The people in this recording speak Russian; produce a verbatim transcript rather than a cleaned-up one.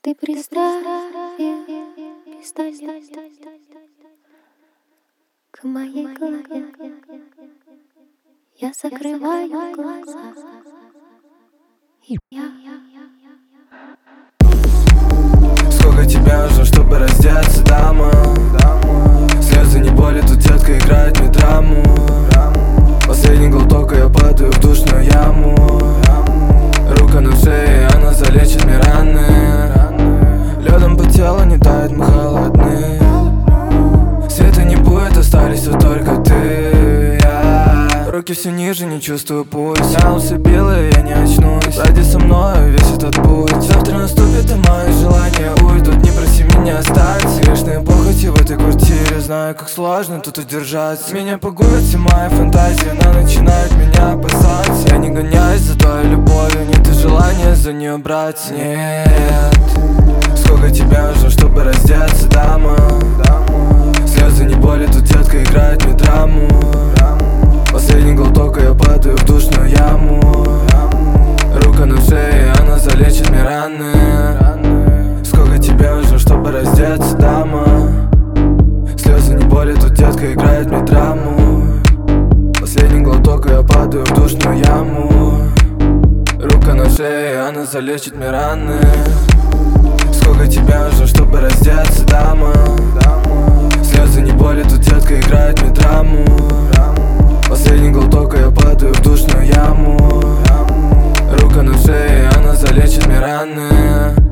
Ты приставил пистолет к моей голове. Я закрываю глаза, и я... Сколько тебя нужно, чтобы раздеться, дама? Слезы не боли, тут детка играет мне драму. Последний глоток, и я падаю в душную яму. Рука на шее, она залечит мне раны. Лёдом по телу не тает, мы холодны. Света не будет, остались все только ты, я. Руки все ниже, не чувствую пульс. Я усыпила, и я не очнусь. Ради со мной весь этот путь. Завтра наступит, и мои желания уйдут. Не проси меня остаться. Грешные похоти в этой квартире. Знаю, как сложно тут удержаться. Меня пугают все мои фантазии. Она начинает меня опасаться. Я не гоняюсь за твоей любовью. Нет и желания за нее брать. Нет. Сколько тебе нужно, чтобы раздеться, дама? Слезы не боли, тут детка играет мне драму. Последний глоток, и я падаю в душную яму. Рука на шее, она залечит мне раны. Сколько тебе нужно, чтобы раздеться, дама? Слезы не боли, тут детка играет мне драму. Последний глоток, и я падаю в душную яму. Рука на шее, она залечит мне раны. Сколько тебе нужно, чтобы раздеться, дама? Слезы не боли, тут детка играет мне драму. Последний глоток, и я падаю в душную яму. Рука на шее, она залечит мне раны.